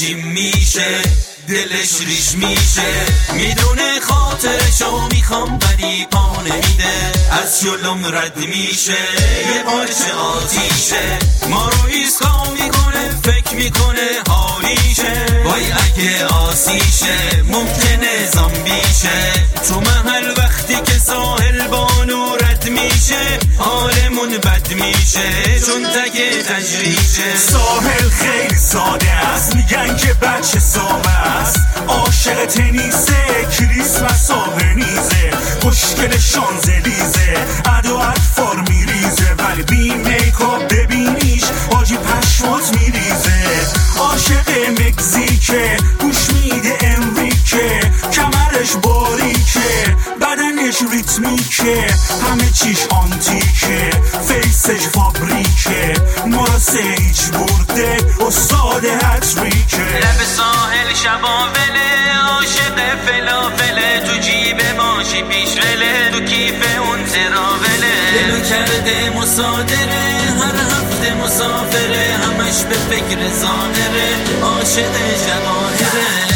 جیم میشه، دلش ریش میشه، میدونه خاطرشو میخوام ولی پا نمیده، از جلوم رد میشه، یه پارچه آتیشه، ما رو ایسکا میکنه، فکر میکنه حالیشه، وای اگه آسیشه ممکنه زامبیشه، تو محل وقتی که ساحل بانو رد میشه حالمون بد میشه چون تگ تجریشه. ساحل خیلی ساده است، میگن که بچه سامه است، عاشق تنیسه، کریسمس و ونیزه، خوشگل شانزلیزه، ادو اطفار میریزه، ولی بی میکاپ ببینیش حاجی پشمات میریزه، عاشق مکزیکه، گوش میده امریکه، کمرش باریکه، بدنش ریتمیکه، همه چیش آنتیکه، فیسش فابریکه، مراسه هیچ برده استاد هتریکه، لب ساحل شبا وله، عاشق فلافله، تو جیب ماشی پیش وله، تو کیف اون تراوله، دلو کرده مصادره، هر هفته مسافره، همش به فکر ظاهره، عاشق جواهره.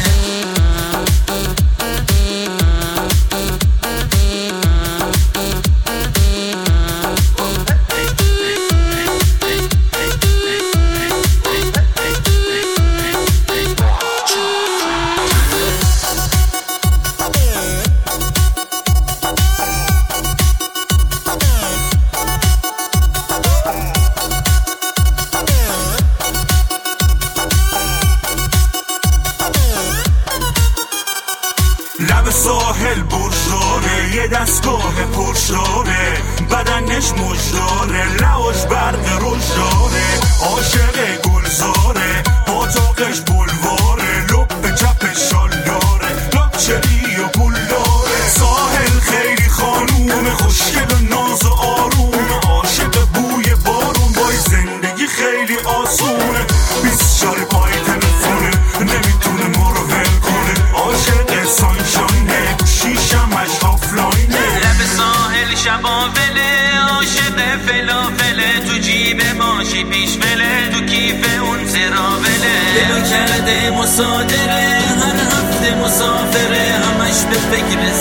لب ساحل برشاره، یه دستگاه پرشاره، بدنش مجداره، لواش برق روشاره، عاشق گلزاره، پاتاقش بلواره، لب چپش شالداره، لاکچری و پول داره، ساحل خیلی خانوم خوشگل و ناز و آروم، عاشق بوی بارون، وای زندگی خیلی آسونه، 24 پای تلفونه، نمیتونه ما رو ول کنه، عاشق سانشانه، شیشمش آفلاینه، لب ساحل شبا وله، عاشق فلافله، تو جیب ماشی پیش وله، تو کیف اون تراوله، دلو کرده مصادره، هر هفته مسافره، همش به فکر